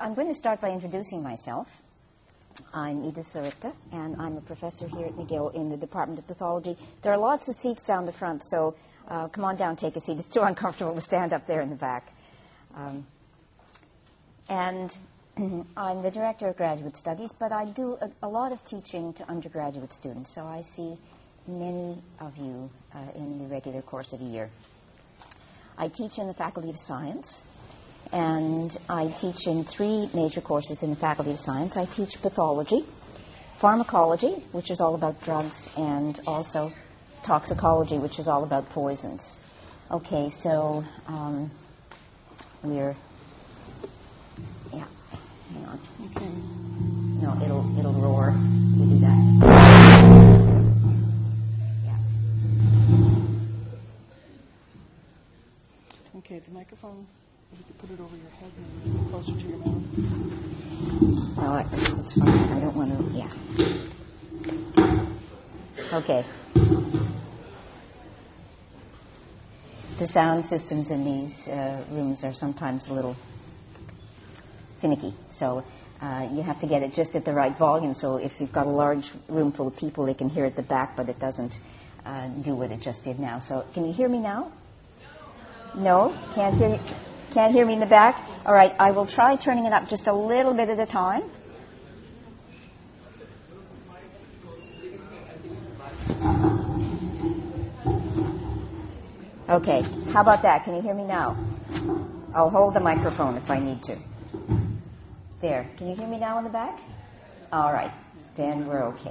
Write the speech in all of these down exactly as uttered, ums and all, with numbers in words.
I'm going to start by introducing myself. I'm Edith Zarichta, and I'm a professor here at McGill in the Department of Pathology. There are lots of seats down the front, so uh, come on down, take a seat. It's too uncomfortable to stand up there in the back. Um, and I'm the Director of Graduate Studies, but I do a, a lot of teaching to undergraduate students, so I see many of you uh, in the regular course of a year. I teach in the Faculty of Science, and I teach in three major courses in the Faculty of Science. I teach pathology, pharmacology, which is all about drugs, and also toxicology, which is all about poisons. Okay, so um, we're, yeah, hang on. Okay. No, it'll, it'll roar. You do that. Yeah. Okay, the microphone. If you could put it over your head and closer to your mouth. Oh, it's fine. I don't want to, yeah. Okay. The sound systems in these uh, rooms are sometimes a little finicky, so uh, you have to get it just at the right volume, so if you've got a large room full of people, they can hear at the back, but it doesn't uh, do what it just did now. So can you hear me now? No? Can't hear you? Can't hear me in the back? All right, I will try turning it up just a little bit at a time. Okay, how about that? Can you hear me now? I'll hold the microphone if I need to. There, can you hear me now in the back? All right, then we're okay.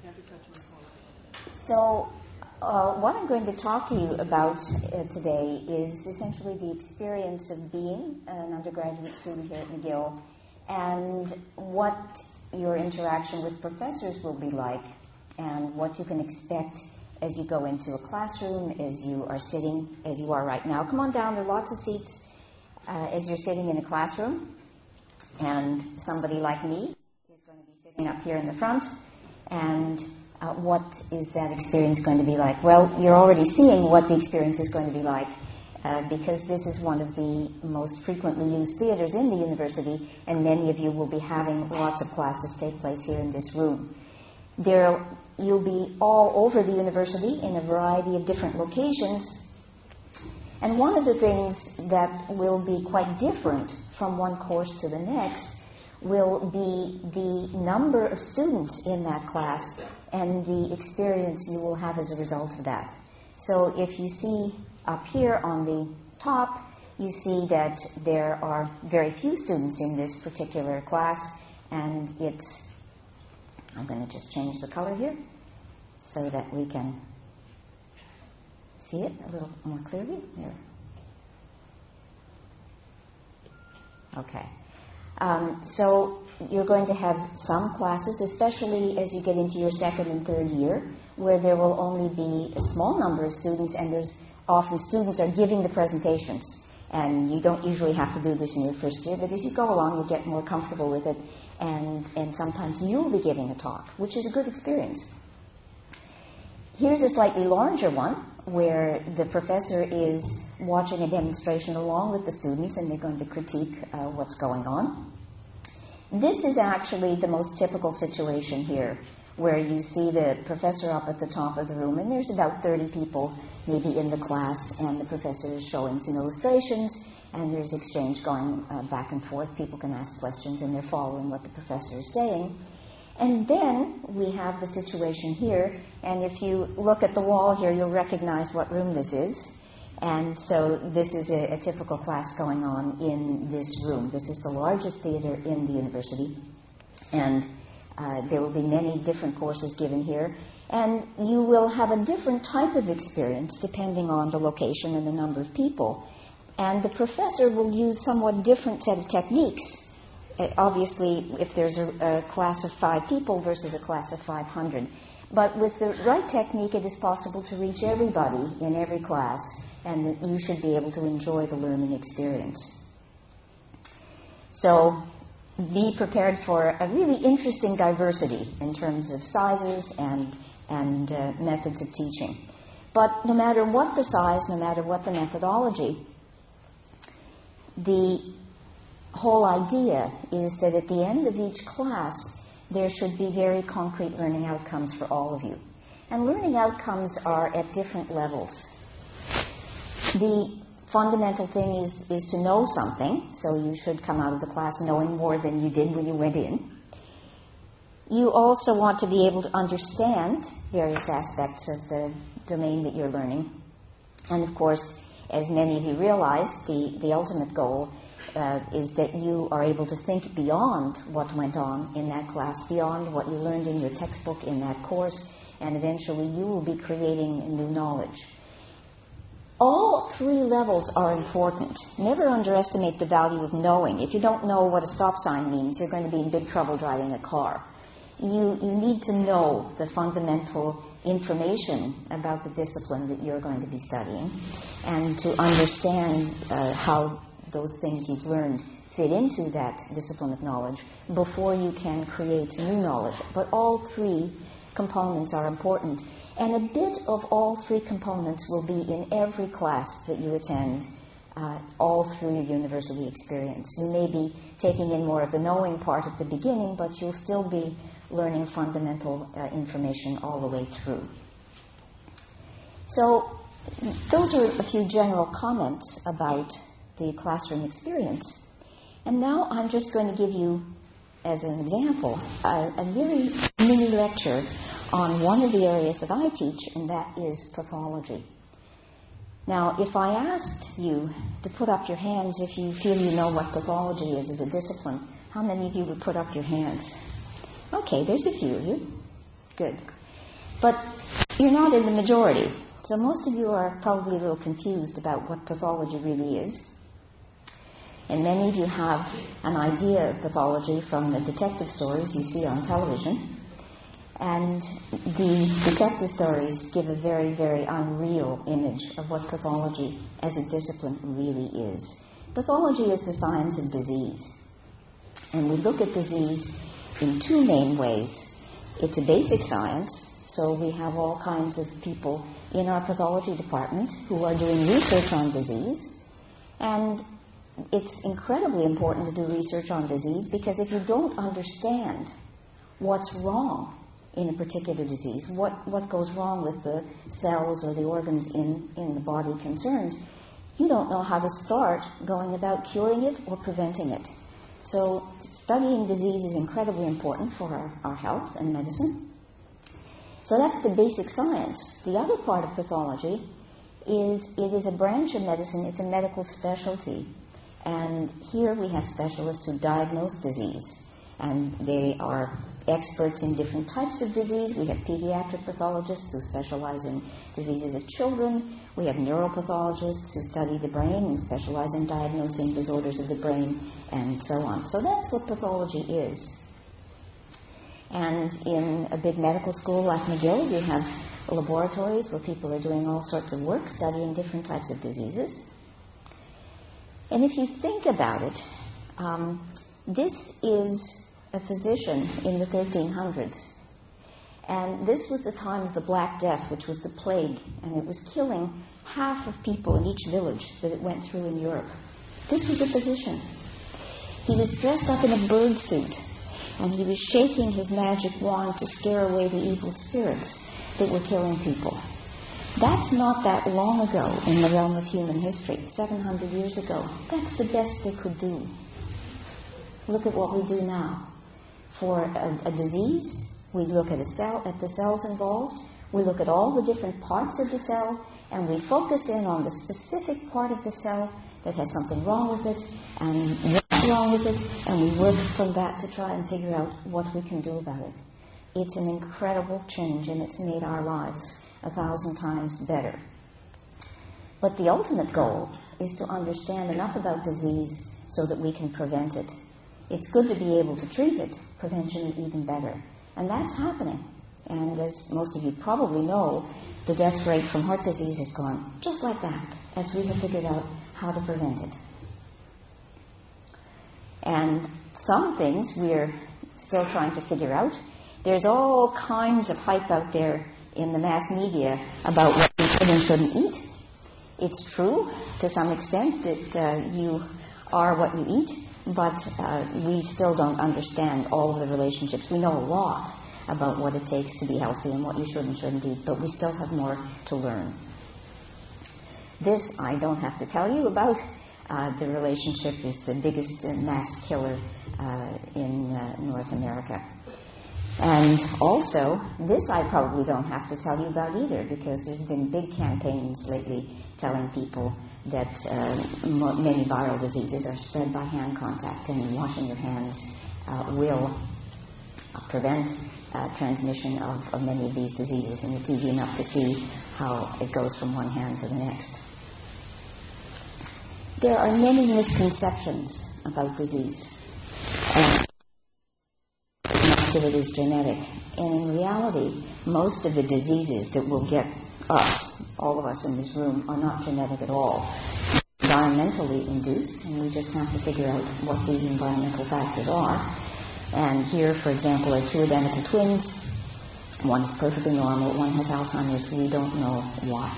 So, Uh, what I'm going to talk to you about uh, today is essentially the experience of being an undergraduate student here at McGill and what your interaction with professors will be like and what you can expect as you go into a classroom, as you are sitting, as you are right now. Come on down, there are lots of seats uh, as you're sitting in a classroom. And somebody like me is going to be sitting up here in the front, and Uh, what is that experience going to be like? Well, you're already seeing what the experience is going to be like uh, because this is one of the most frequently used theaters in the university, and many of you will be having lots of classes take place here in this room. There, you'll be all over the university in a variety of different locations, and one of the things that will be quite different from one course to the next will be the number of students in that class and the experience you will have as a result of that. So if you see up here on the top, you see that there are very few students in this particular class, and it's, I'm going to just change the color here so that we can see it a little more clearly. There. Okay. Um, so you're going to have some classes, especially as you get into your second and third year, where there will only be a small number of students, and there's often students are giving the presentations. And you don't usually have to do this in your first year, but as you go along, you get more comfortable with it, and, and sometimes you'll be giving a talk, which is a good experience. Here's a slightly larger one, where the professor is watching a demonstration along with the students, and they're going to critique uh, what's going on. This is actually the most typical situation here, where you see the professor up at the top of the room, and there's about thirty people maybe in the class, and the professor is showing some illustrations, and there's exchange going uh, back and forth. People can ask questions, and they're following what the professor is saying. And then we have the situation here, and if you look at the wall here, you'll recognize what room this is. And so this is a, a typical class going on in this room. This is the largest theater in the university, and uh, there will be many different courses given here. And you will have a different type of experience depending on the location and the number of people. And the professor will use somewhat different set of techniques. Uh, obviously, if there's a, a class of five people versus a class of five hundred. But with the right technique, it is possible to reach everybody in every class, and you should be able to enjoy the learning experience. So be prepared for a really interesting diversity in terms of sizes and, and uh, methods of teaching. But no matter what the size, no matter what the methodology, the whole idea is that at the end of each class, there should be very concrete learning outcomes for all of you. And learning outcomes are at different levels. The fundamental thing is, is to know something, so you should come out of the class knowing more than you did when you went in. You also want to be able to understand various aspects of the domain that you're learning. And of course, as many of you realize, the, the ultimate goal uh, is that you are able to think beyond what went on in that class, beyond what you learned in your textbook in that course, and eventually you will be creating new knowledge. All three levels are important. Never underestimate the value of knowing. If you don't know what a stop sign means, you're going to be in big trouble driving a car. You, you need to know the fundamental information about the discipline that you're going to be studying and to understand uh, how those things you've learned fit into that discipline of knowledge before you can create new knowledge. But all three components are important. And a bit of all three components will be in every class that you attend uh, all through your university experience. You may be taking in more of the knowing part at the beginning, but you'll still be learning fundamental uh, information all the way through. So those are a few general comments about the classroom experience. And now I'm just going to give you, as an example, a, a very mini lecture on one of the areas that I teach, and that is pathology. Now, if I asked you to put up your hands if you feel you know what pathology is as a discipline, how many of you would put up your hands? Okay, there's a few of you. Good. But you're not in the majority. So most of you are probably a little confused about what pathology really is. And many of you have an idea of pathology from the detective stories you see on television. And the detective stories give a very, very unreal image of what pathology as a discipline really is. Pathology is the science of disease. And we look at disease in two main ways. It's a basic science, so we have all kinds of people in our pathology department who are doing research on disease. And it's incredibly important to do research on disease because if you don't understand what's wrong in a particular disease, what, what goes wrong with the cells or the organs in, in the body concerned, you don't know how to start going about curing it or preventing it. So studying disease is incredibly important for our, our health and medicine. So that's the basic science. The other part of pathology is it is a branch of medicine, it's a medical specialty. And here we have specialists who diagnose disease. And they are experts in different types of disease. We have pediatric pathologists who specialize in diseases of children. We have neuropathologists who study the brain and specialize in diagnosing disorders of the brain, and so on. So that's what pathology is. And in a big medical school like McGill, we have laboratories where people are doing all sorts of work, studying different types of diseases. And if you think about it, um, this is a physician in the thirteen hundreds. And this was the time of the Black Death, which was the plague, and it was killing half of people in each village that it went through in Europe. This was a physician. He was dressed up in a bird suit, and he was shaking his magic wand to scare away the evil spirits that were killing people. That's not that long ago in the realm of human history, seven hundred years ago. That's the best they could do. Look at what we do now. For a, a disease, we look at a cell, at the cells involved, we look at all the different parts of the cell, and we focus in on the specific part of the cell that has something wrong with it, and what's wrong with it, and we work from that to try and figure out what we can do about it. It's an incredible change, and it's made our lives a thousand times better. But the ultimate goal is to understand enough about disease so that we can prevent it. It's good to be able to treat it. Prevention is even better. And that's happening. And as most of you probably know, the death rate from heart disease has gone just like that, as we have figured out how to prevent it. And some things we're still trying to figure out. There's all kinds of hype out there in the mass media about what you should and shouldn't eat. It's true, to some extent, that uh, you are what you eat. but uh, we still don't understand all of the relationships. We know a lot about what it takes to be healthy and what you should and shouldn't eat, but we still have more to learn. This I don't have to tell you about. Uh, the relationship is the biggest uh, mass killer uh, in uh, North America. And also, this I probably don't have to tell you about either, because there's been big campaigns lately telling people that uh, m- many viral diseases are spread by hand contact, and washing your hands uh, will uh, prevent uh, transmission of, of many of these diseases, and it's easy enough to see how it goes from one hand to the next. There are many misconceptions about disease. And most of it is genetic. And in reality, most of the diseases that will get us, all of us in this room, are not genetic at all. Environmentally induced, and we just have to figure out what these environmental factors are. And here, for example, are two identical twins. One is perfectly normal, one has Alzheimer's. We don't know why.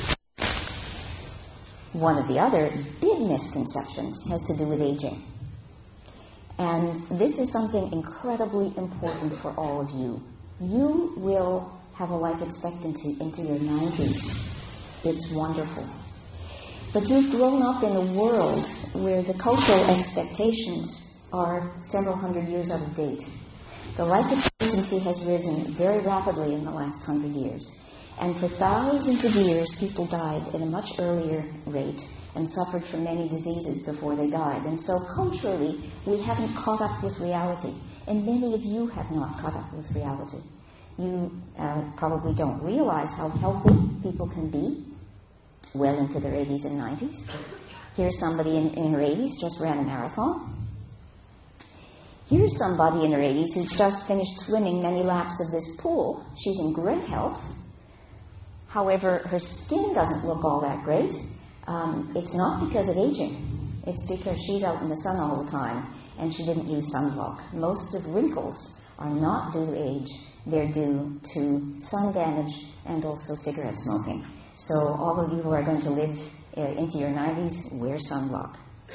One of the other big misconceptions has to do with aging. And this is something incredibly important for all of you. You will have a life expectancy into your nineties. It's wonderful. But you've grown up in a world where the cultural expectations are several hundred years out of date. The life expectancy has risen very rapidly in the last hundred years. And for thousands of years, people died at a much earlier rate and suffered from many diseases before they died. And so culturally, we haven't caught up with reality. And many of you have not caught up with reality. You uh, probably don't realize how healthy people can be well into their eighties and nineties. Here's somebody in, in her eighties, just ran a marathon. Here's somebody in her eighties who's just finished swimming many laps of this pool. She's in great health. However, her skin doesn't look all that great. Um, it's not because of aging. It's because she's out in the sun all the time and she didn't use sunblock. Most of wrinkles are not due to age. They're due to sun damage and also cigarette smoking. So all of you who are going to live uh, into your nineties, wear sunblock.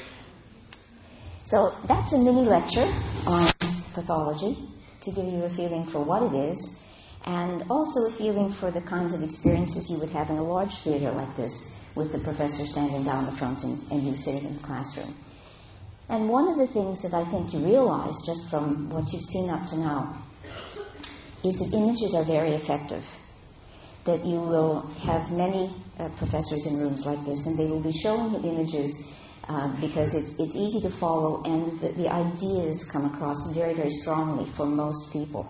So that's a mini lecture on pathology to give you a feeling for what it is, and also a feeling for the kinds of experiences you would have in a large theater like this, with the professor standing down the front and, and you sitting in the classroom. And one of the things that I think you realize just from what you've seen up to now is that images are very effective, that you will have many uh, professors in rooms like this, and they will be showing you images uh, because it's, it's easy to follow, and the, the ideas come across very, very strongly for most people.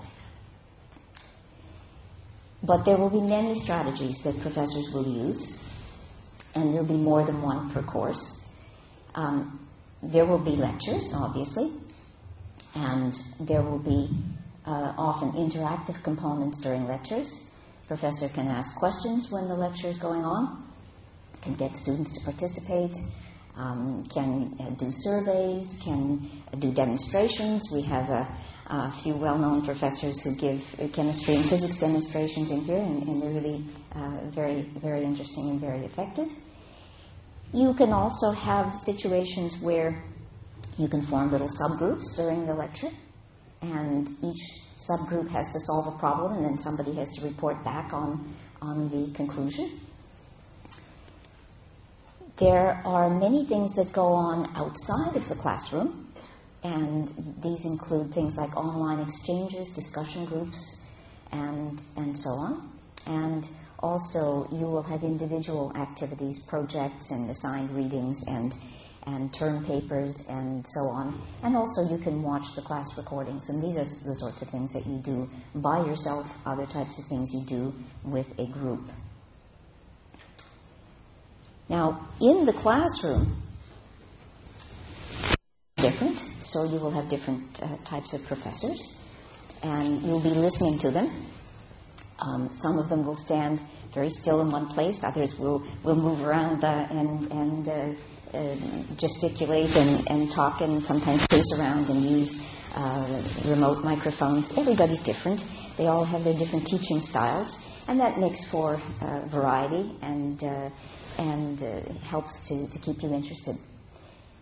But there will be many strategies that professors will use, and there will be more than one per course. Um, there will be lectures, obviously, and there will be uh, often interactive components during lectures. Professor can ask questions when the lecture is going on, can get students to participate, um, can uh, do surveys, can uh, do demonstrations. We have a A few well-known professors who give uh, chemistry and physics demonstrations in here, and, and they're really uh, very, very interesting and very effective. You can also have situations where you can form little subgroups during the lecture, and each subgroup has to solve a problem, and then somebody has to report back on, on the conclusion. There are many things that go on outside of the classroom. And these include things like online exchanges, discussion groups, and and so on. And also you will have individual activities, projects, and assigned readings, and and term papers, and so on. And also you can watch the class recordings. And these are the sorts of things that you do by yourself, other types of things you do with a group. Now, in the classroom, different. So you will have different uh, types of professors, and you'll be listening to them. Um, some of them will stand very still in one place. Others will, will move around uh, and, and uh, uh, gesticulate and, and talk, and sometimes pace around and use uh, remote microphones. Everybody's different. They all have their different teaching styles, and that makes for uh, variety and, uh, and uh, helps to, to keep you interested.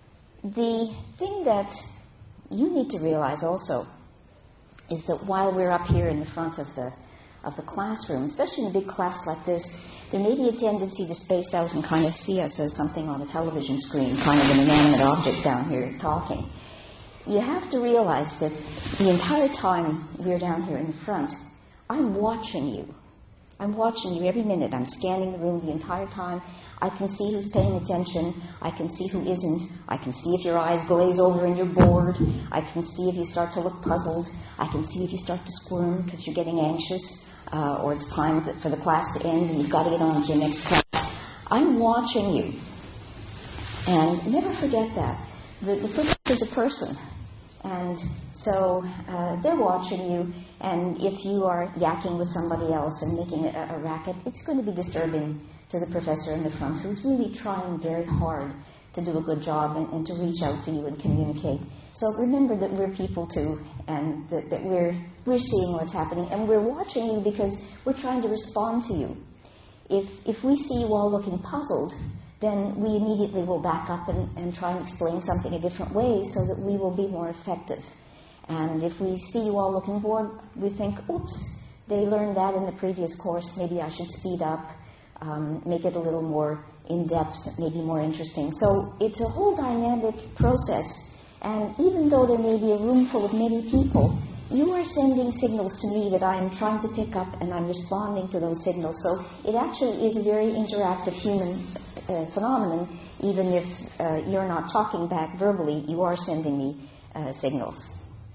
the thing that you need to realize also is that while we're up here in the front of the of the classroom, especially in a big class like this, there may be a tendency to space out and kind of see us as something on a television screen, kind of an inanimate object down here talking. You have to realize that the entire time we're down here in the front, I'm watching you. I'm watching you every minute. I'm scanning the room the entire time. I can see who's paying attention. I can see who isn't. I can see if your eyes glaze over and you're bored. I can see if you start to look puzzled. I can see if you start to squirm because you're getting anxious, uh, or it's time for the class to end and you've got to get on to your next class. I'm watching you. And never forget that. The, the professor is a person. And so uh, they're watching you, and if you are yakking with somebody else and making a, a racket, it's going to be disturbing to the professor in the front, who's really trying very hard to do a good job and, and to reach out to you and communicate. So remember that we're people too, and that, that we're we're seeing what's happening, and we're watching you because we're trying to respond to you. If if we see you all looking puzzled, then we immediately will back up and, and try and explain something a different way so that we will be more effective. And if we see you all looking bored, we think, oops, they learned that in the previous course, maybe I should speed up, um, make it a little more in-depth, maybe more interesting. So it's a whole dynamic process, and even though there may be a room full of many people, you are sending signals to me that I am trying to pick up, and I'm responding to those signals. So it actually is a very interactive human uh, phenomenon. Even if uh, you're not talking back verbally, you are sending me uh, signals.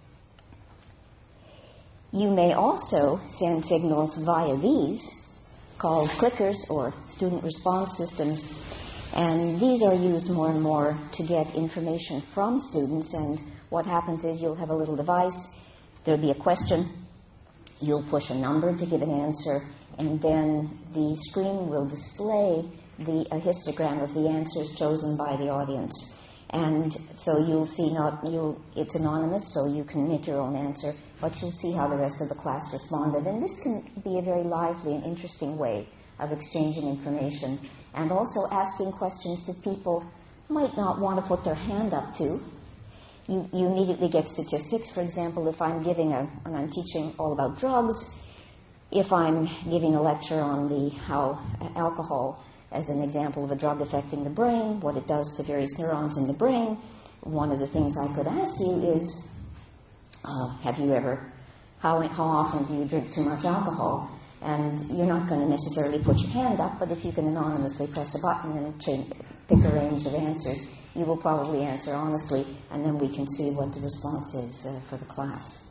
You may also send signals via these, called clickers or student response systems, and these are used more and more to get information from students. And what happens is you'll have a little device. There'll be a question, you'll push a number to give an answer, and then the screen will display the, a histogram of the answers chosen by the audience. And so you'll see, not you'll, it's anonymous, so you can make your own answer, but you'll see how the rest of the class responded. And this can be a very lively and interesting way of exchanging information, and also asking questions that people might not want to put their hand up to. You, you immediately get statistics. For example, if I'm giving a, and I'm teaching all about drugs, if I'm giving a lecture on the how alcohol, as an example of a drug affecting the brain, what it does to various neurons in the brain, one of the things I could ask you is, uh, have you ever, how, how often do you drink too much alcohol? And you're not going to necessarily put your hand up, but if you can anonymously press a button and change, pick a range of answers, you will probably answer honestly, and then we can see what the response is uh, for the class.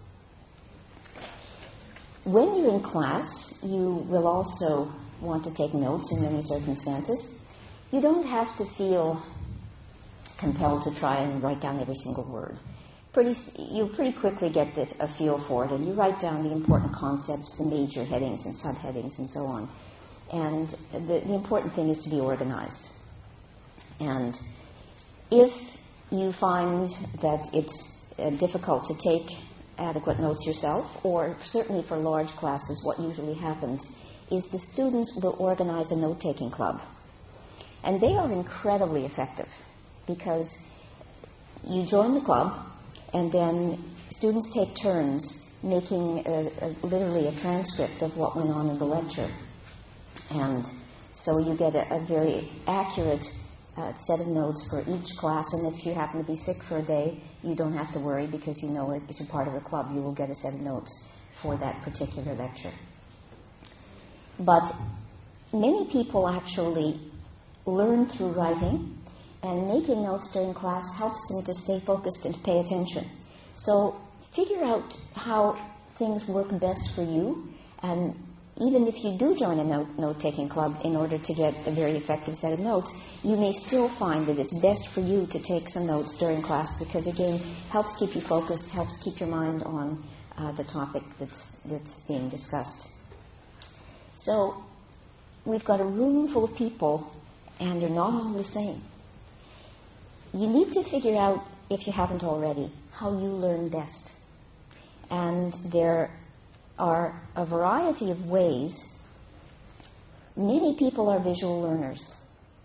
When you're in class, you will also want to take notes in many circumstances. You don't have to feel compelled to try and write down every single word. Pretty, you pretty quickly get the, a feel for it, and you write down the important concepts, the major headings and subheadings and so on. And the, the important thing is to be organized. And if you find that it's uh, difficult to take adequate notes yourself, or certainly for large classes, what usually happens is the students will organize a note-taking club. And they are incredibly effective because you join the club, and then students take turns making a, a, literally a transcript of what went on in the lecture. And so you get a, a very accurate uh, set of notes for each class, and if you happen to be sick for a day, you don't have to worry because you know as you're part of the club, you will get a set of notes for that particular lecture. But many people actually learn through writing, and making notes during class helps them to stay focused and to pay attention. So figure out how things work best for you, and even if you do join a note, note-taking club in order to get a very effective set of notes, you may still find that it's best for you to take some notes during class because, again, helps keep you focused, helps keep your mind on uh, the topic that's, that's being discussed. So we've got a room full of people, and they're not all the same. You need to figure out, if you haven't already, how you learn best. And there are a variety of ways. Many people are visual learners,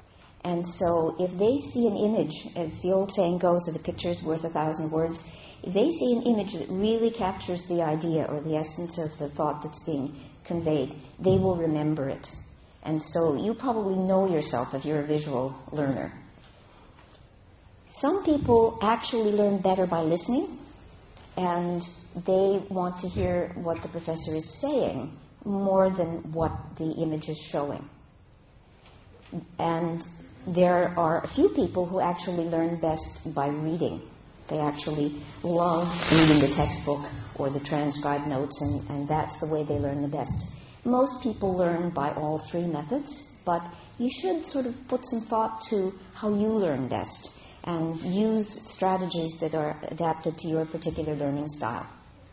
And so if they see an image, as the old saying goes, that a picture is worth a thousand words, if they see an image that really captures the idea or the essence of the thought that's being conveyed, they will remember it. And so you probably know yourself if you're a visual learner. Some people actually learn better by listening, and they want to hear what the professor is saying more than what the image is showing. And there are a few people who actually learn best by reading. They actually love reading the textbook or the transcribed notes, and, and that's the way they learn the best. Most people learn by all three methods, but you should sort of put some thought to how you learn best and use strategies that are adapted to your particular learning style.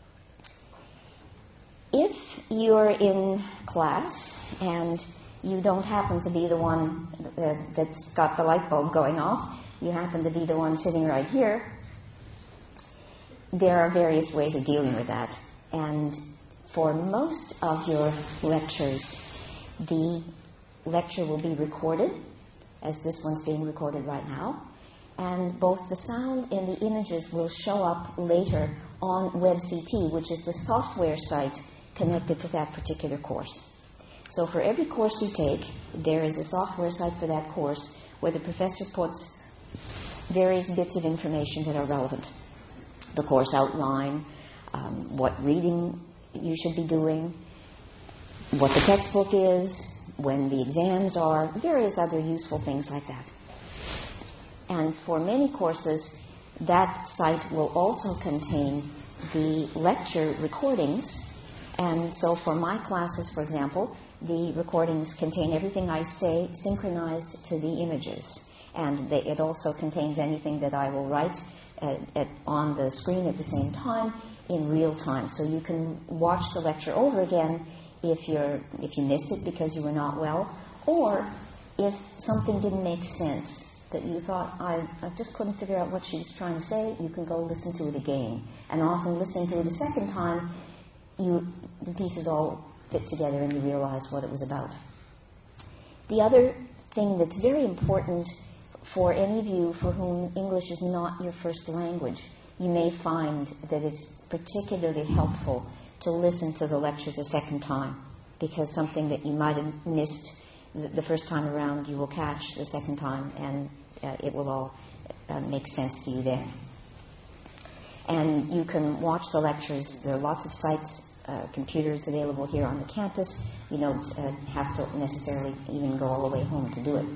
If you're in class and you don't happen to be the one uh, that's got the light bulb going off, you happen to be the one sitting right here, there are various ways of dealing with that. And for most of your lectures, the lecture will be recorded, as this one's being recorded right now, and both the sound and the images will show up later on WebCT, which is the software site connected to that particular course. So for every course you take, there is a software site for that course where the professor puts various bits of information that are relevant. The course outline, um, what reading you should be doing, what the textbook is, when the exams are, various other useful things like that. And for many courses, that site will also contain the lecture recordings. And so for my classes, for example, the recordings contain everything I say synchronized to the images. And they, it also contains anything that I will write at, at, on the screen at the same time in real time. So you can watch the lecture over again if you're if you missed it because you were not well, or if something didn't make sense, that you thought, I, I just couldn't figure out what she was trying to say, you can go listen to it again. And often listening to it a second time, you the pieces all fit together and you realize what it was about. The other thing that's very important for any of you for whom English is not your first language, you may find that it's particularly helpful to listen to the lectures a second time, because something that you might have missed the first time around, you will catch the second time, and uh, it will all uh, make sense to you then. And you can watch the lectures. There are lots of sites, uh, computers available here on the campus. You don't uh, have to necessarily even go all the way home to do it.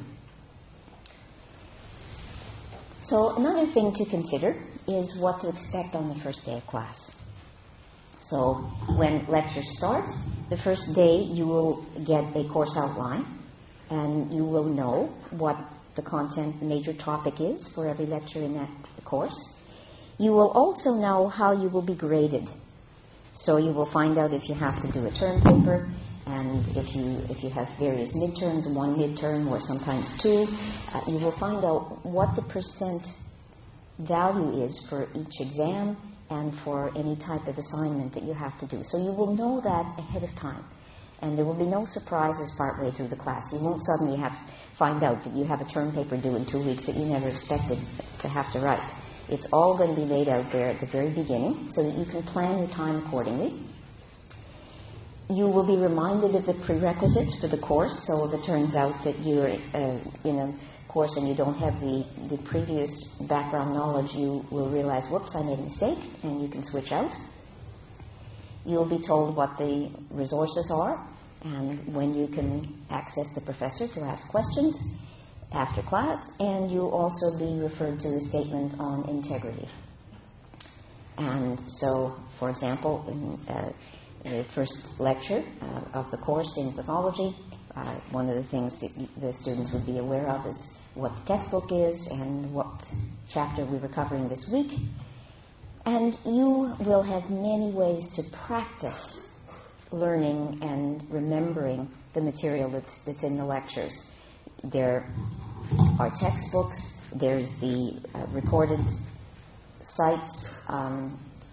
So another thing to consider is what to expect on the first day of class. So when lectures start, the first day you will get a course outline, and you will know what the content major topic is for every lecture in that course. You will also know how you will be graded. So you will find out if you have to do a term paper, and if you if you have various midterms, one midterm or sometimes two, uh, you will find out what the percent value is for each exam and for any type of assignment that you have to do. So you will know that ahead of time. And there will be no surprises partway through the class. You won't suddenly have find out that you have a term paper due in two weeks that you never expected to have to write. It's all going to be laid out there at the very beginning so that you can plan your time accordingly. You will be reminded of the prerequisites for the course. So if it turns out that you're uh, in a course and you don't have the, the previous background knowledge, you will realize, whoops, I made a mistake, and you can switch out. You'll be told what the resources are and when you can access the professor to ask questions after class, and you'll also be referred to a statement on integrity. And so, for example, in uh, the first lecture uh, of the course in pathology, uh, one of the things that the students would be aware of is what the textbook is and what chapter we were covering this week. And you will have many ways to practice learning and remembering the material that's, that's in the lectures. There are textbooks, there's the uh, recorded sites. Um,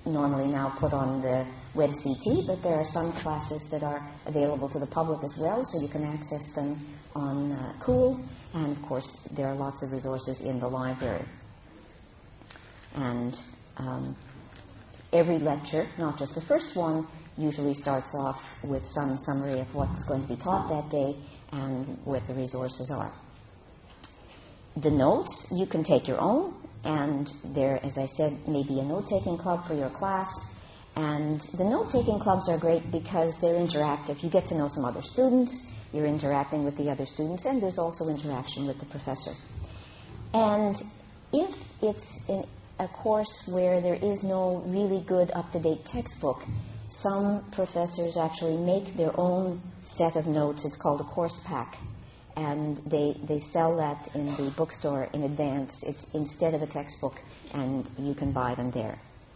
normally now put on the Web C T, but there are some classes that are available to the public as well, so you can access them on uh, Cool, and of course there are lots of resources in the library. And um, every lecture, not just the first one, usually starts off with some summary of what's going to be taught that day and what the resources are. The notes, you can take your own, and there, as I said, may be a note-taking club for your class. And the note-taking clubs are great because they're interactive. You get to know some other students, you're interacting with the other students, and there's also interaction with the professor. And if it's in a course where there is no really good up-to-date textbook, some professors actually make their own set of notes. It's called a course pack, and they they sell that in the bookstore in advance. It's instead of a textbook, and you can buy them there.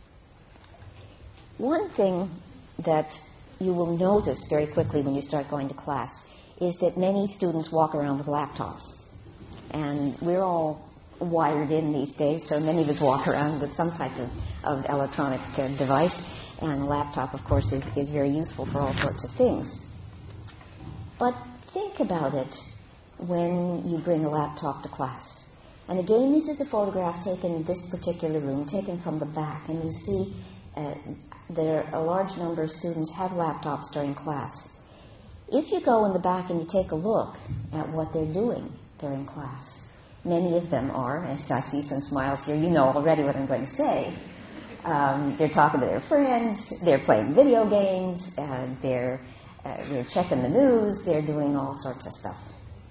One thing that you will notice very quickly when you start going to class is that many students walk around with laptops, and we're all wired in these days, so many of us walk around with some type of, of electronic uh, device, and a laptop, of course, is, is very useful for all sorts of things. But think about it when you bring a laptop to class. And again, this is a photograph taken in this particular room, taken from the back, and you see uh, there a large number of students have laptops during class. If you go in the back and you take a look at what they're doing during class, many of them are, as I see some smiles here, you know already what I'm going to say. Um, they're talking to their friends, they're playing video games, uh, they're, uh, they're checking the news, they're doing all sorts of stuff.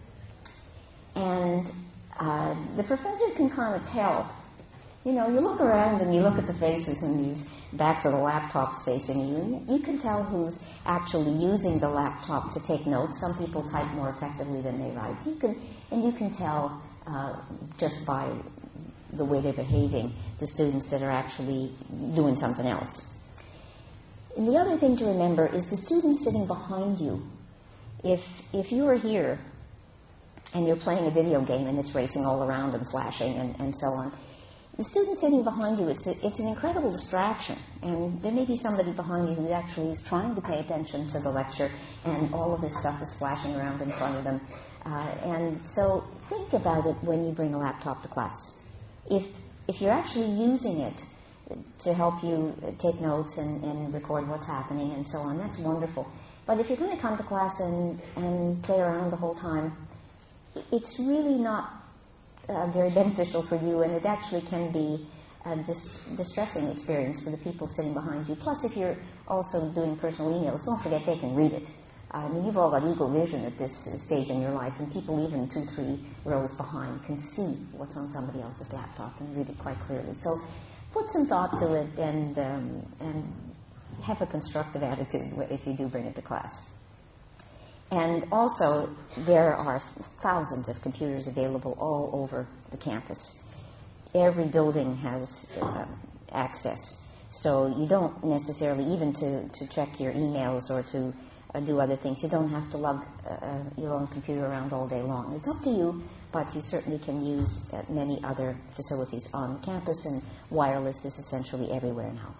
And uh, the professor can kind of tell. You know, you look around and you look at the faces and these backs of the laptops facing you, and you can tell who's actually using the laptop to take notes. Some people type more effectively than they write. You can, and you can tell uh, just by the way they're behaving, the students that are actually doing something else. And the other thing to remember is the students sitting behind you. If if you are here and you're playing a video game and it's racing all around and flashing and, and so on, the student sitting behind you, it's, a, it's an incredible distraction. And there may be somebody behind you who actually is trying to pay attention to the lecture, and all of this stuff is flashing around in front of them. Uh, and so think about it when you bring a laptop to class. If if you're actually using it to help you take notes and, and record what's happening and so on, that's wonderful. But if you're going to come to class and, and play around the whole time, it's really not uh, very beneficial for you, and it actually can be a dis- distressing experience for the people sitting behind you. Plus, if you're also doing personal emails, don't forget they can read it. I mean, you've all got eagle vision at this stage in your life, and people even two, three rows behind can see what's on somebody else's laptop and read it quite clearly. So put some thought to it and um, and have a constructive attitude if you do bring it to class. And also, there are thousands of computers available all over the campus. Every building has uh, access. So you don't necessarily, even to, to check your emails or to Uh, do other things. You don't have to lug uh, your own computer around all day long. It's up to you, but you certainly can use uh, many other facilities on campus, and wireless is essentially everywhere now.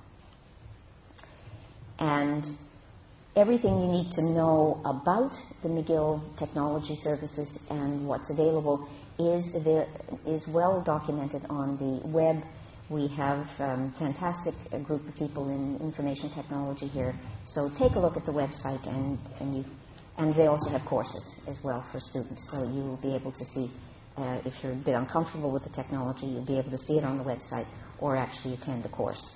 And everything you need to know about the McGill Technology Services and what's available is, avail- is well documented on the web. We have a um, fantastic uh, group of people in information technology here. So take a look at the website, and, and you, and they also have courses as well for students. So you will be able to see, uh, if you're a bit uncomfortable with the technology, you'll be able to see it on the website or actually attend the course.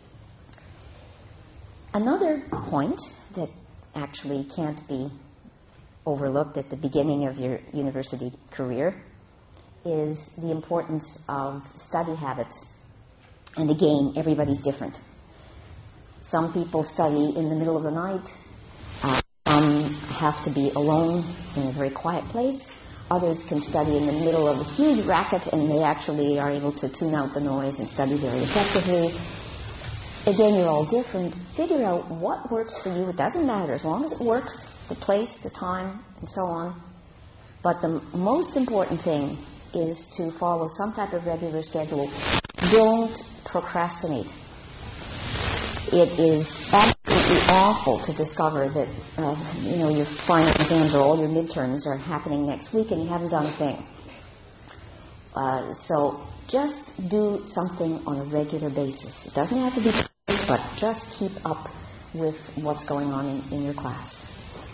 Another point that actually can't be overlooked at the beginning of your university career is the importance of study habits. And again, everybody's different. Some people study in the middle of the night. Uh, some have to be alone in a very quiet place. Others can study in the middle of a huge racket, and they actually are able to tune out the noise and study very effectively. Again, you're all different. Figure out what works for you. It doesn't matter. As long as it works, the place, the time, and so on. But the most important thing is to follow some type of regular schedule. Don't procrastinate. it is absolutely awful to discover that, uh, you know, your final exams or all your midterms are happening next week and you haven't done a thing. Uh, so just do something on a regular basis. It doesn't have to be perfect, but just keep up with what's going on in, in your class.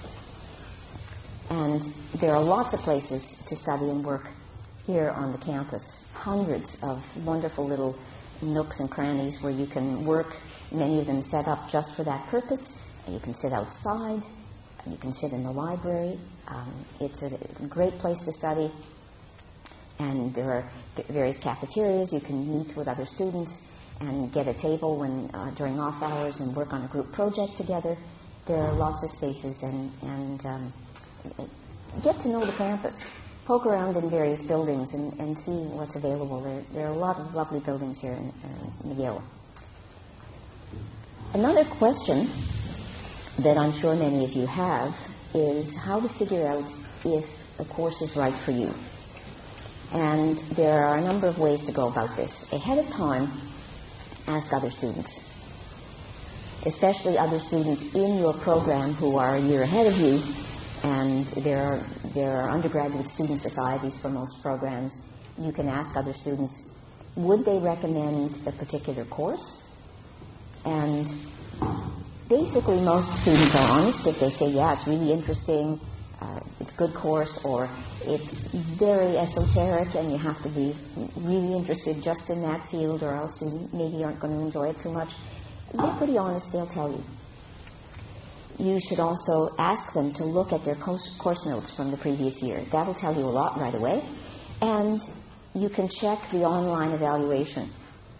And there are lots of places to study and work here on the campus. Hundreds of wonderful little nooks and crannies where you can work, many of them set up just for that purpose. And you can sit outside, you can sit in the library. Um, it's a great place to study. And there are various cafeterias. You can meet with other students and get a table when uh, during off hours and work on a group project together. There are lots of spaces, and, and um, get to know the campus. Poke around in various buildings and, and see what's available. There, there are a lot of lovely buildings here in uh, McGill. Another question that I'm sure many of you have is how to figure out if a course is right for you. And there are a number of ways to go about this. Ahead of time, ask other students, especially other students in your program who are a year ahead of you. And there are, there are undergraduate student societies for most programs. You can ask other students, would they recommend a particular course? And basically most students are honest. If they say, yeah, it's really interesting, uh, it's a good course, or it's very esoteric and you have to be really interested just in that field or else you maybe aren't going to enjoy it too much. They're pretty honest, they'll tell you. You should also ask them to look at their course notes from the previous year. That'll tell you a lot right away. And you can check the online evaluation.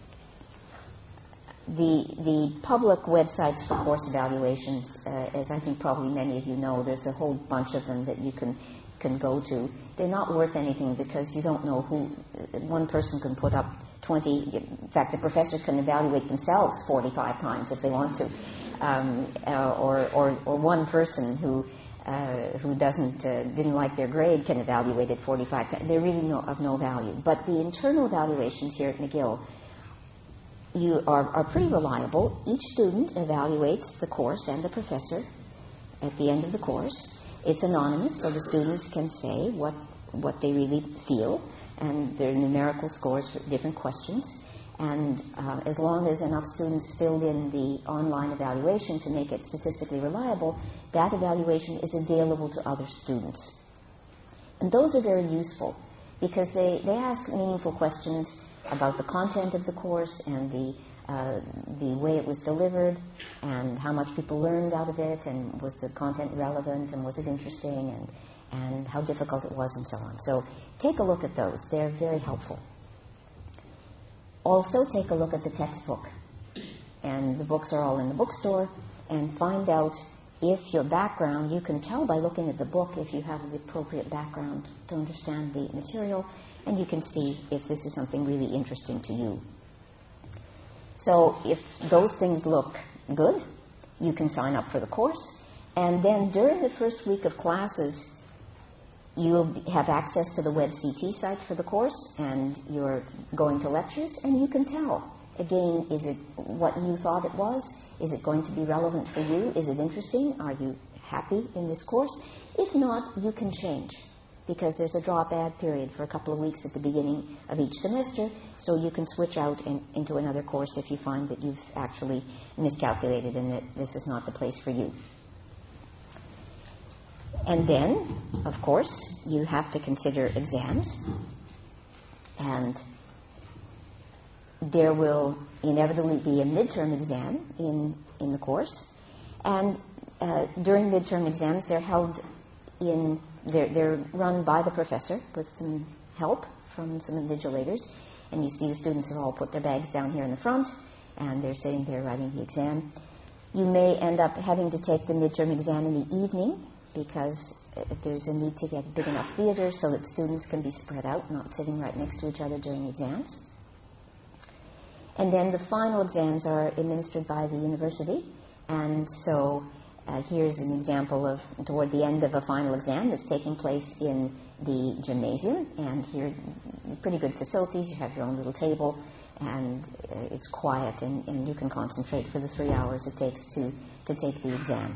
The, the public websites for course evaluations, uh, as I think probably many of you know, there's a whole bunch of them that you can can go to. They're not worth anything because you don't know who, one person can put up twenty, in fact the professor can evaluate themselves forty-five times if they want to, um, uh, or, or, or one person who uh, who doesn't, uh, didn't like their grade can evaluate it forty-five times. They're really no, of no value. But the internal evaluations here at McGill, you are, are pretty reliable. Each student evaluates the course and the professor at the end of the course. It's anonymous, so the students can say what what they really feel, and there are numerical scores for different questions. And uh, as long as enough students filled in the online evaluation to make it statistically reliable, that evaluation is available to other students. And those are very useful because they, they ask meaningful questions about the content of the course and the Uh, the way it was delivered and how much people learned out of it, and was the content relevant and was it interesting, and, and how difficult it was, and so on. So take a look at those. They're very helpful. Also take a look at the textbook. And the books are all in the bookstore, and find out if your background, you can tell by looking at the book if you have the appropriate background to understand the material, and you can see if this is something really interesting to you. So if those things look good, you can sign up for the course. And then during the first week of classes, you'll have access to the WebCT site for the course, and you're going to lectures, and you can tell. Again, is it what you thought it was? Is it going to be relevant for you? Is it interesting? Are you happy in this course? If not, you can change, because there's a drop-add period for a couple of weeks at the beginning of each semester, so you can switch out in, into another course if you find that you've actually miscalculated and that this is not the place for you. And then, of course, you have to consider exams, and there will inevitably be a midterm exam in, in the course, and uh, during midterm exams, they're held in They're, they're run by the professor with some help from some invigilators. And you see the students have all put their bags down here in the front, and they're sitting there writing the exam. You may end up having to take the midterm exam in the evening because there's a need to get a big enough theater so that students can be spread out, not sitting right next to each other during exams. And then the final exams are administered by the university, and so Uh, here's an example of toward the end of a final exam that's taking place in the gymnasium, and here pretty good facilities. You have your own little table and uh, it's quiet, and, and you can concentrate for the three hours it takes to, to take the exam.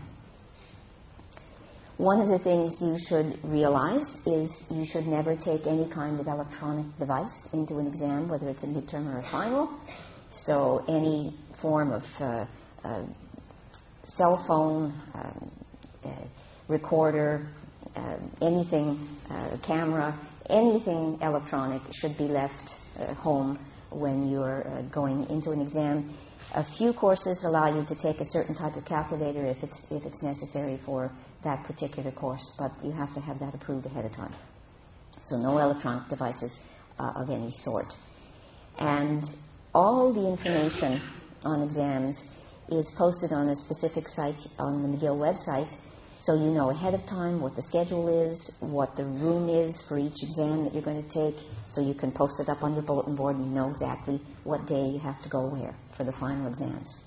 One of the things you should realize is you should never take any kind of electronic device into an exam, whether it's a midterm or a final. So any form of uh, uh, cell phone, um, uh, recorder, uh, anything, uh, camera, anything electronic should be left uh, home when you're uh, going into an exam. A few courses allow you to take a certain type of calculator if it's if it's necessary for that particular course, but you have to have that approved ahead of time. So no electronic devices uh, of any sort. And all the information on exams is posted on a specific site on the McGill website, so you know ahead of time what the schedule is, what the room is for each exam that you're going to take, so you can post it up on your bulletin board and you know exactly what day you have to go where for the final exams.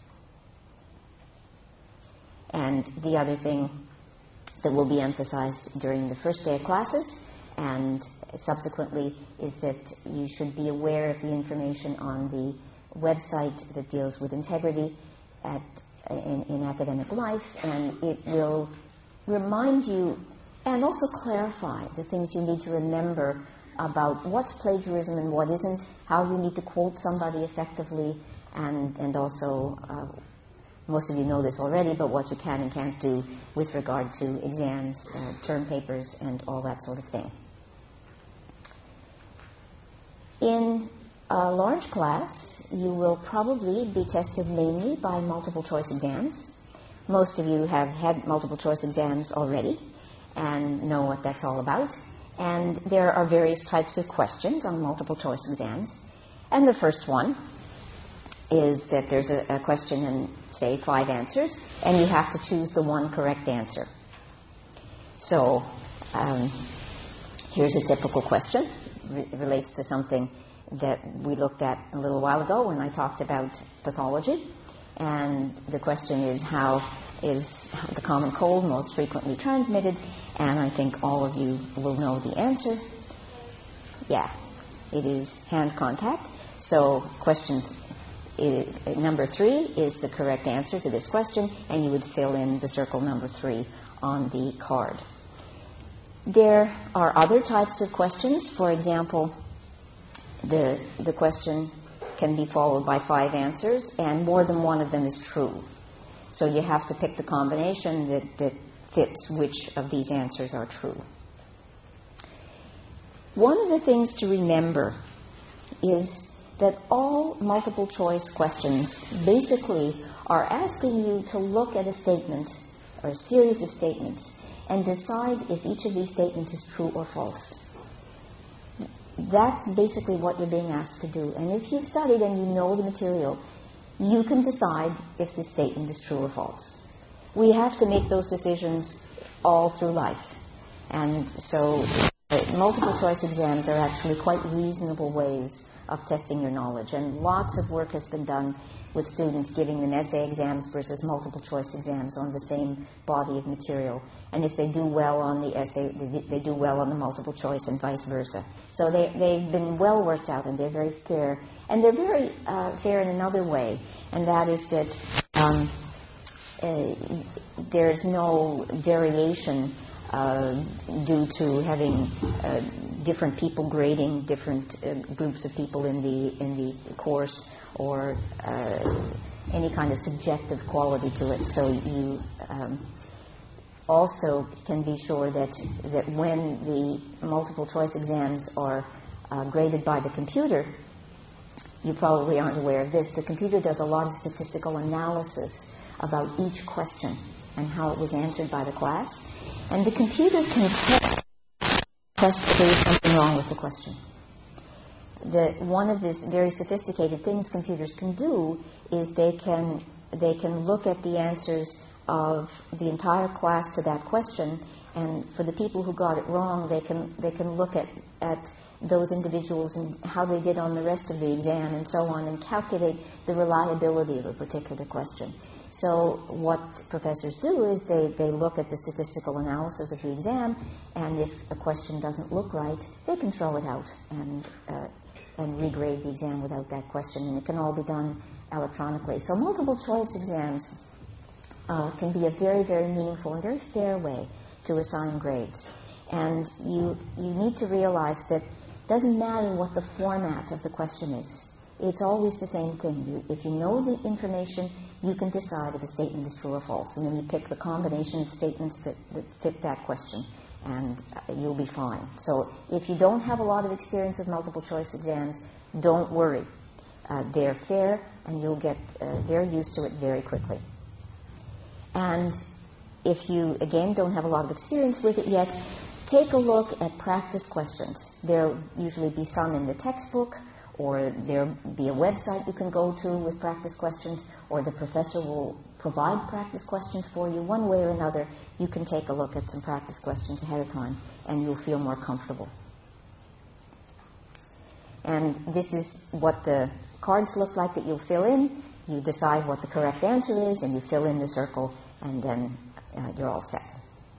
And the other thing that will be emphasized during the first day of classes and subsequently is that you should be aware of the information on the website that deals with integrity at, in, in academic life, and it will remind you and also clarify the things you need to remember about what's plagiarism and what isn't, how you need to quote somebody effectively, and, and also uh, most of you know this already, but what you can and can't do with regard to exams, uh, term papers, and all that sort of thing. In a large class, you will probably be tested mainly by multiple choice exams. Most of you have had multiple choice exams already and know what that's all about. And there are various types of questions on multiple choice exams. And the first one is that there's a, a question and, say, five answers, and you have to choose the one correct answer. So um, here's a typical question. It relates to something that we looked at a little while ago when I talked about pathology. And the question is, how is the common cold most frequently transmitted? And I think all of you will know the answer. Yeah, it is hand contact. So question It, number three is the correct answer to this question, and you would fill in the circle number three on the card. There are other types of questions. For example, the, the question can be followed by five answers, and more than one of them is true. So you have to pick the combination that, that fits which of these answers are true. One of the things to remember is that all multiple choice questions basically are asking you to look at a statement or a series of statements and decide if each of these statements is true or false. That's basically what you're being asked to do. And if you've studied and you know the material, you can decide if this statement is true or false. We have to make those decisions all through life. And so uh, multiple choice exams are actually quite reasonable ways of testing your knowledge. And lots of work has been done with students giving them essay exams versus multiple choice exams on the same body of material. And if they do well on the essay, they, they do well on the multiple choice and vice versa. So they, they've been well worked out, and they're very fair. And they're very uh, fair in another way, and that is that um, uh, there's no variation uh, due to having uh, different people grading different uh, groups of people in the in the course, or uh, any kind of subjective quality to it. So you um, also can be sure that that when the multiple choice exams are uh, graded by the computer, you probably aren't aware of this, the computer does a lot of statistical analysis about each question and how it was answered by the class. And the computer can tell if there is something wrong with the question. The, one of these very sophisticated things computers can do is they can they can look at the answers of the entire class to that question, and for the people who got it wrong, they can they can look at, at those individuals and how they did on the rest of the exam and so on, and calculate the reliability of a particular question. So what professors do is they, they look at the statistical analysis of the exam, and if a question doesn't look right, they can throw it out and uh, and regrade the exam without that question, and it can all be done electronically. So multiple choice exams uh, can be a very, very meaningful and very fair way to assign grades. And you, you need to realize that it doesn't matter what the format of the question is. It's always the same thing. You, if you know the information, you can decide if a statement is true or false. And then you pick the combination of statements that, that fit that question, and uh, you'll be fine. So if you don't have a lot of experience with multiple choice exams, don't worry. Uh, they're fair, and you'll get uh, very used to it very quickly. And if you, again, don't have a lot of experience with it yet, take a look at practice questions. There'll usually be some in the textbook, or there'll be a website you can go to with practice questions, or the professor will provide practice questions for you. One way or another, you can take a look at some practice questions ahead of time, and you'll feel more comfortable. And this is what the cards look like that you'll fill in. You decide what the correct answer is, and you fill in the circle, and then uh, you're all set.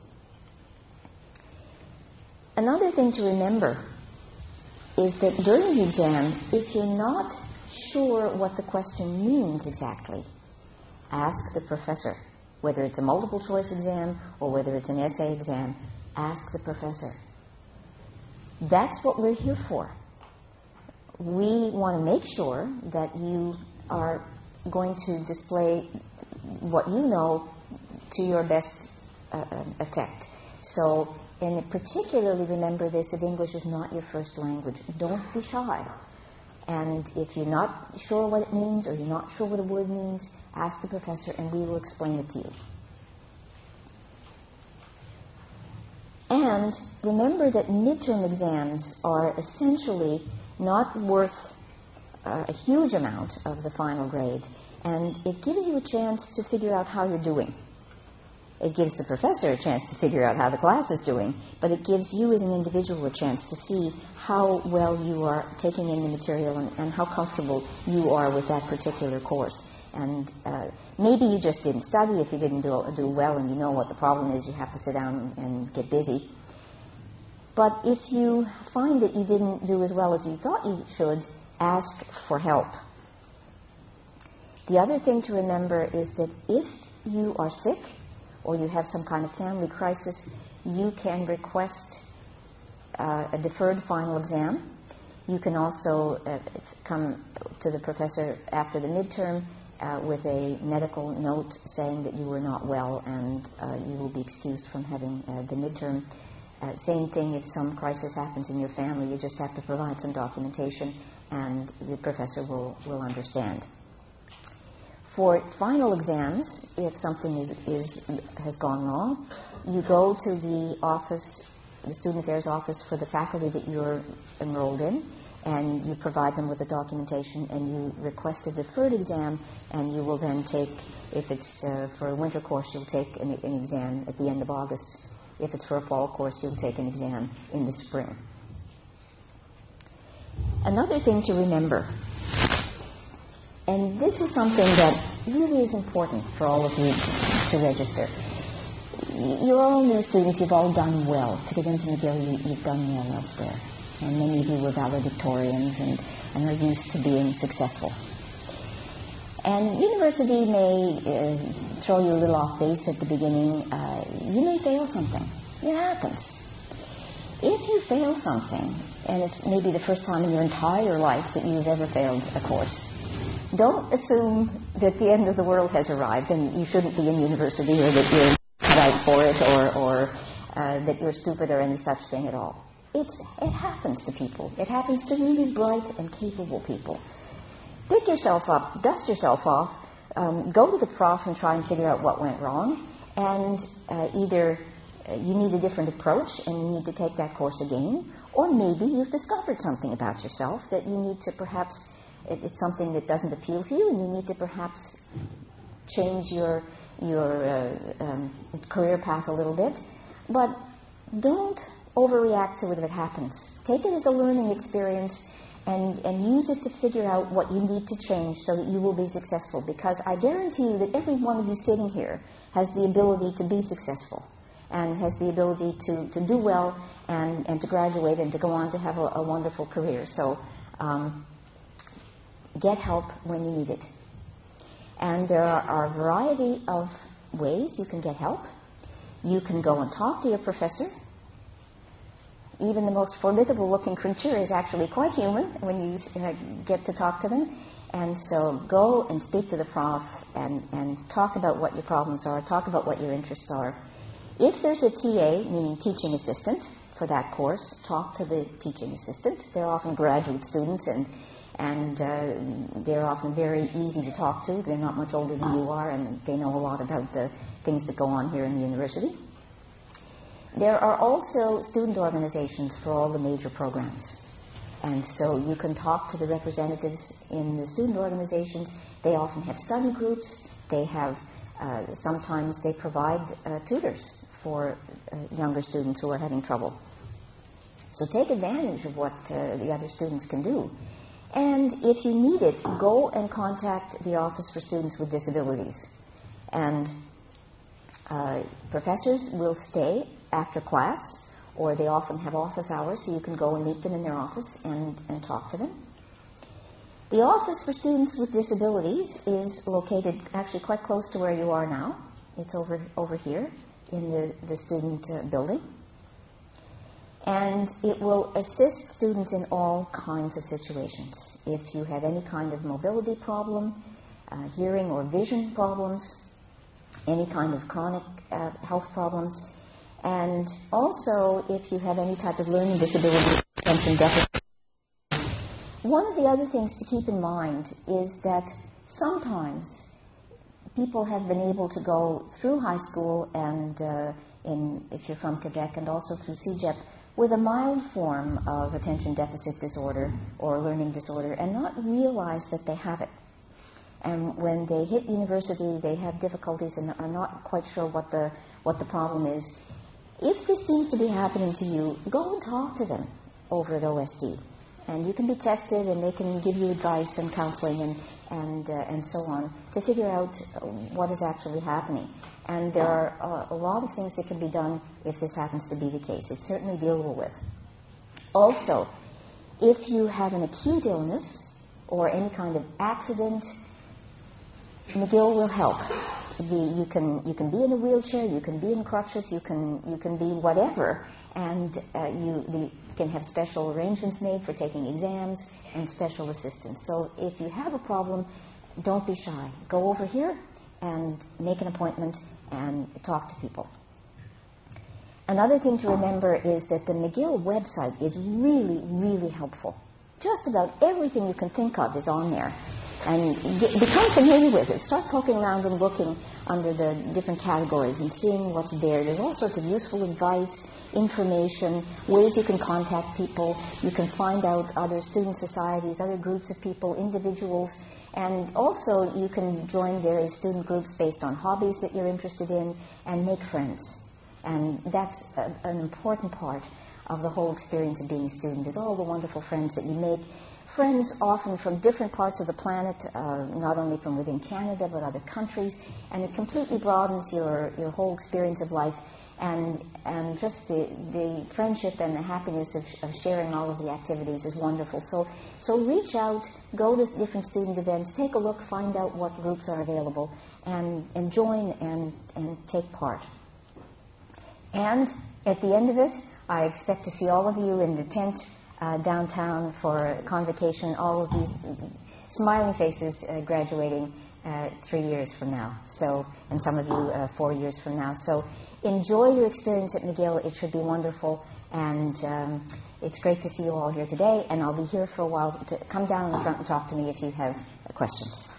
Another thing to remember is that during the exam, if you're not sure what the question means exactly, ask the professor. Whether it's a multiple choice exam or whether it's an essay exam, ask the professor. That's what we're here for. We want to make sure that you are going to display what you know to your best uh, effect. So, and particularly remember this, if English is not your first language, don't be shy. And if you're not sure what it means or you're not sure what a word means, ask the professor and we will explain it to you. And remember that midterm exams are essentially not worth uh, a huge amount of the final grade, and it gives you a chance to figure out how you're doing. It gives the professor a chance to figure out how the class is doing, but it gives you as an individual a chance to see how well you are taking in the material and, and how comfortable you are with that particular course. And uh, maybe you just didn't study. If you didn't do, do well and you know what the problem is, you have to sit down and get busy. But if you find that you didn't do as well as you thought you should, ask for help. The other thing to remember is that if you are sick or you have some kind of family crisis, you can request uh, a deferred final exam. You can also uh, come to the professor after the midterm uh, with a medical note saying that you were not well and uh, you will be excused from having uh, the midterm. Uh, same thing if some crisis happens in your family, you just have to provide some documentation and the professor will, will understand. For final exams, if something is, is has gone wrong, you go to the office, the Student Affairs office for the faculty that you're enrolled in, and you provide them with the documentation and you request a deferred exam, and you will then take, if it's uh, for a winter course, you'll take an, an exam at the end of August. If it's for a fall course, you'll take an exam in the spring. Another thing to remember, and this is something that really is important for all of you to register. You're all new students, you've all done well. To get into McGill, you, you've done well elsewhere. And many of you were valedictorians and, and are used to being successful. And university may uh, throw you a little off base at the beginning. Uh, you may fail something. It happens. If you fail something, and it's maybe the first time in your entire life that you've ever failed a course, don't assume that the end of the world has arrived and you shouldn't be in university or that you're cut out for it or, or uh, that you're stupid or any such thing at all. It's, it happens to people. It happens to really bright and capable people. Pick yourself up, dust yourself off, um, go to the prof and try and figure out what went wrong, and uh, either uh, you need a different approach and you need to take that course again, or maybe you've discovered something about yourself that you need to perhaps, it, it's something that doesn't appeal to you and you need to perhaps change your, your uh, um, career path a little bit. But don't overreact to it if it happens. Take it as a learning experience and, and use it to figure out what you need to change so that you will be successful. Because I guarantee you that every one of you sitting here has the ability to be successful and has the ability to, to do well and, and to graduate and to go on to have a, a wonderful career. So Um, get help when you need it. And there are a variety of ways you can get help. You can go and talk to your professor. Even the most formidable-looking creature is actually quite human when you uh, get to talk to them. And so go and speak to the prof and, and talk about what your problems are, talk about what your interests are. If there's a T A, meaning teaching assistant, for that course, talk to the teaching assistant. They're often graduate students, and and uh, they're often very easy to talk to. They're not much older than you are, and they know a lot about the things that go on here in the university. There are also student organizations for all the major programs. And so you can talk to the representatives in the student organizations. They often have study groups. They have, uh, sometimes they provide uh, tutors for uh, younger students who are having trouble. So take advantage of what uh, the other students can do. And if you need it, go and contact the Office for Students with Disabilities. And uh, professors will stay after class, or they often have office hours, so you can go and meet them in their office and, and talk to them. The Office for Students with Disabilities is located actually quite close to where you are now. It's over, over here in the, the student uh, building. And it will assist students in all kinds of situations. If you have any kind of mobility problem, uh, hearing or vision problems, any kind of chronic uh, health problems, and also if you have any type of learning disability, attention deficit. One of the other things to keep in mind is that sometimes people have been able to go through high school and, uh, in, if you're from Quebec, and also through C E G E P, with a mild form of attention deficit disorder or learning disorder and not realize that they have it. And when they hit university, they have difficulties and are not quite sure what the, what the problem is. If this seems to be happening to you, go and talk to them over at O S D. And you can be tested, and they can give you advice and counseling and, and, uh, and so on to figure out what is actually happening. And there are uh, a lot of things that can be done if this happens to be the case. It's certainly dealable with. Also, if you have an acute illness or any kind of accident, McGill will help. The, you can you can be in a wheelchair, you can be in crutches, you can you can be whatever, and uh, you the, can have special arrangements made for taking exams and special assistance. So if you have a problem, don't be shy. Go over here and make an appointment and talk to people. Another thing to remember is that the McGill website is really, really helpful. Just about everything you can think of is on there. And get, become familiar with it. Start poking around and looking under the different categories and seeing what's there. There's all sorts of useful advice, information, ways you can contact people. You can find out other student societies, other groups of people, individuals. And also you can join various student groups based on hobbies that you're interested in and make friends. And that's a, an important part of the whole experience of being a student, is all the wonderful friends that you make. Friends often from different parts of the planet, uh, not only from within Canada, but other countries, and it completely broadens your, your whole experience of life, and and just the, the friendship and the happiness of, of sharing all of the activities is wonderful. So, so reach out, go to different student events, take a look, find out what groups are available, and, and join and, and take part. And at the end of it, I expect to see all of you in the tent Uh, downtown for convocation, all of these smiling faces uh, graduating uh, three years from now. So, and some of you uh, four years from now. So enjoy your experience at McGill. It should be wonderful. And um, it's great to see you all here today. And I'll be here for a while. To come down in the front and talk to me if you have questions.